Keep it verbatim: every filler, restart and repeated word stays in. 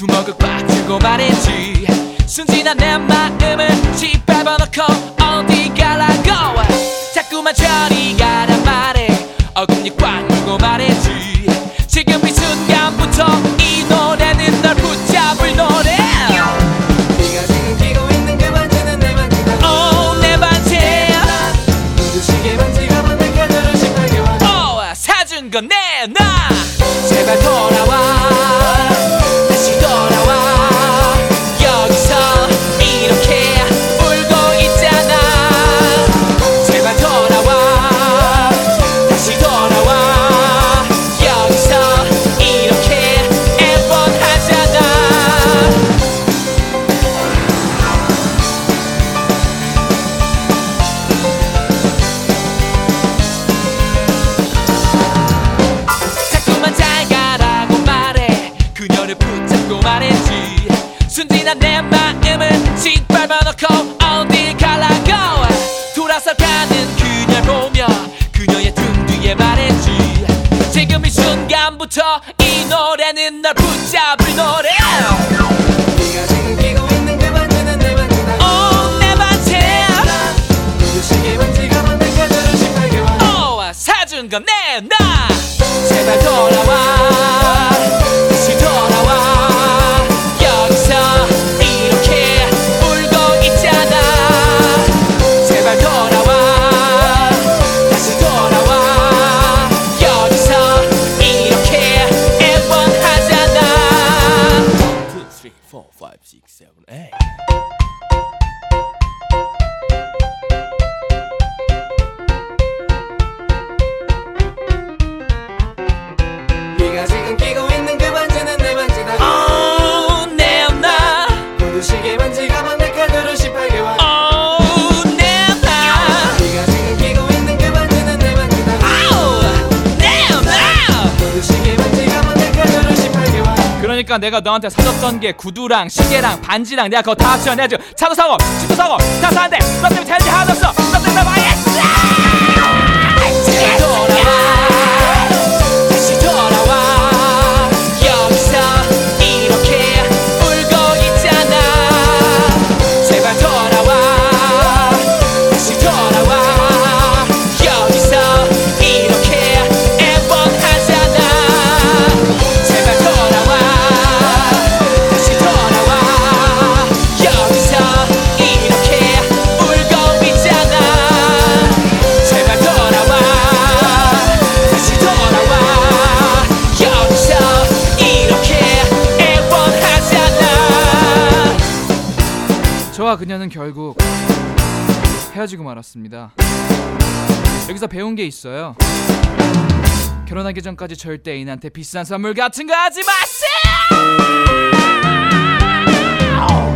주먹을 꽉 쥐고 말했지. 순진한 내 마음을 짓밟아놓고 어디 가라고. 자꾸만 저리 가란 말에 어금니 꽉 물고 말했지. 지금 이 순간부터 이 노래는 널 붙잡을 노래. 네가 지금 끼고 있는 그 반지는 내 반지다. 오, 내 반지. 구두시계 반지가 반짝여 너를 신나게 와. 오, 사준 건 내놔. 제발 돌아와. 다시 돌아와. 여기서 이렇게 울고 있잖아. 제발 돌아와. 다시 돌아와. 여기서 이렇게 애원하잖아. 자꾸만 잘 가라고 말해. 그녀를 붙잡고 말했지. 순진한 내 마음을 짓밟아놓고 어딜 가라고. 돌아서 가는 그녀를 보며 그녀의 등 뒤에 말했지. 지금 이 순간부터 이 노래는 널 붙잡을 노래. 네가 지금 끼고 있는 그 반지는 내 반지다. 오, 내 반지. 구두시계 반지가 반짝여 너를 신나게 와. 오, 사준 건 내놔. 제발 돌아와. 다시 돌아와. 여기서 이렇게 울고 있잖아. 제발 돌아와. 다시 돌아와. 여기서 이렇게 애원하잖아. two, three, four, five, six, seven, eight. 네가 지금 끼고 있는 그 반지는 내 반지다. 오, 내놔. 구두시계 반지가 반짝여 너를 시팔게 와. 오, 내놔. 네가 지금 끼고 있는 그 반지는 내 반지다. 오, 내놔. 구두시계 반지가 반짝여 너를 시팔게 와. 그러니까 내가 너한테 사줬던 게 구두랑 시계랑 반지랑 내가 그거 다 합쳐 내가 지금 차도 사고 집도 사고 다 사는데 너 때문에 잘 일이 하나도 없어. 너 때문에 나 망했어. 제발 돌아와. 다시 돌아와. 여기서 이렇게 울고 있잖아. 제발 돌아와. 다시 돌아와. 여기서 이렇게 애원하잖아. 제발 돌아와. 다시 돌아와. 여기서 이렇게 울고 있잖아. 제발 돌아와. 다시 돌아와. 여기서 이렇게 애원하잖아. 저와 그녀는 결국 헤어지고 말았습니다. 여기서 배운 게 있어요. 결혼하기 전까지 절대 애인한테 비싼 선물 같은 거 하지 마세요.